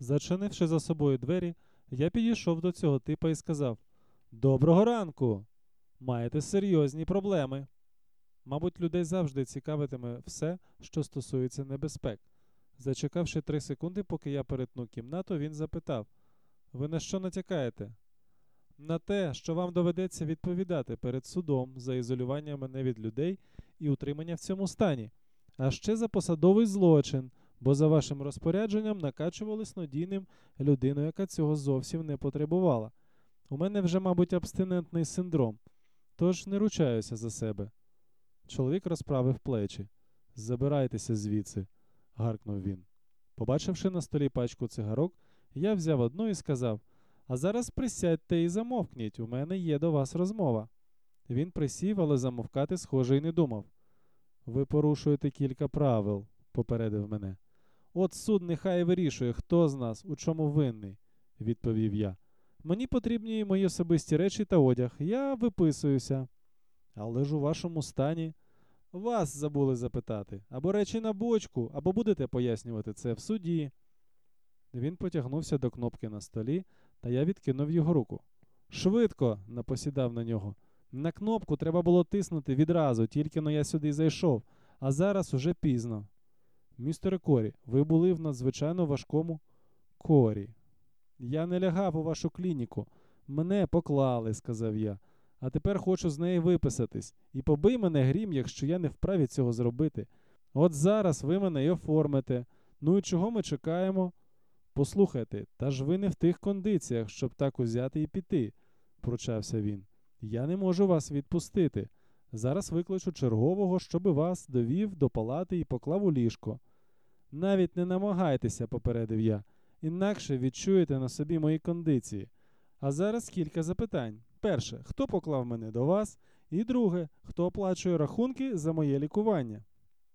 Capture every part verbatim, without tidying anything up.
Зачинивши за собою двері, я підійшов до цього типа і сказав: «Доброго ранку! Маєте серйозні проблеми». Мабуть, людей завжди цікавитиме все, що стосується небезпек. Зачекавши три секунди, поки я перетну кімнату, він запитав: «Ви на що натякаєте?» «На те, що вам доведеться відповідати перед судом за ізолювання мене від людей і утримання в цьому стані. А ще за посадовий злочин, бо за вашим розпорядженням накачували снодійним людину, яка цього зовсім не потребувала. У мене вже, мабуть, абстинентний синдром, тож не ручаюся за себе». Чоловік розправив плечі. «Забирайтеся звідси», – гаркнув він. Побачивши на столі пачку цигарок, я взяв одну і сказав: «А зараз присядьте і замовкніть, у мене є до вас розмова». Він присів, але замовкати, схоже, й не думав. «Ви порушуєте кілька правил», – попередив мене. «От суд нехай вирішує, хто з нас, у чому винний», – відповів я. «Мені потрібні і мої особисті речі та одяг, я виписуюся». «Але ж у вашому стані...» «Вас забули запитати. Або речі на бочку, або будете пояснювати це в суді». Він потягнувся до кнопки на столі, та я відкинув його руку. «Швидко!» – напосідав на нього. «На кнопку треба було тиснути відразу, тільки-но я сюди зайшов, а зараз уже пізно». «Містере Корі, ви були в надзвичайно важкому...» «Корі, я не лягав у вашу клініку. Мене поклали», – сказав я. «А тепер хочу з неї виписатись. І побий мене грім, якщо я не вправі цього зробити. От зараз ви мене й оформите. Ну і чого ми чекаємо?» «Послухайте, та ж ви не в тих кондиціях, щоб так узяти і піти», – пручався він. «Я не можу вас відпустити. Зараз викличу чергового, щоби вас довів до палати і поклав у ліжко». «Навіть не намагайтеся», – попередив я, – «інакше відчуєте на собі мої кондиції. А зараз кілька запитань. Перше, хто поклав мене до вас? І друге, хто оплачує рахунки за моє лікування?»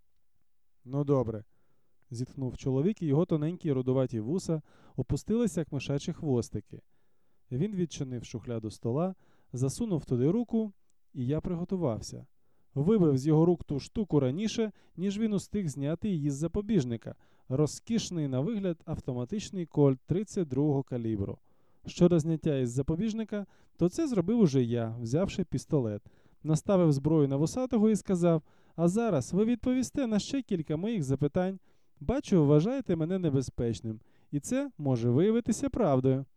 «Ну добре», – зітхнув чоловік, і його тоненькі рудуваті вуса опустилися, як мишачі хвостики. Він відчинив шухляду стола, засунув туди руку, і я приготувався. Вибив з його рук ту штуку раніше, ніж він устиг зняти її з запобіжника. Розкішний на вигляд автоматичний кольт тридцять другого калібру. Щодо зняття із запобіжника, то це зробив уже я, взявши пістолет. Наставив зброю на вусатого і сказав: «А зараз ви відповісте на ще кілька моїх запитань. Бачу, вважаєте мене небезпечним. І це може виявитися правдою».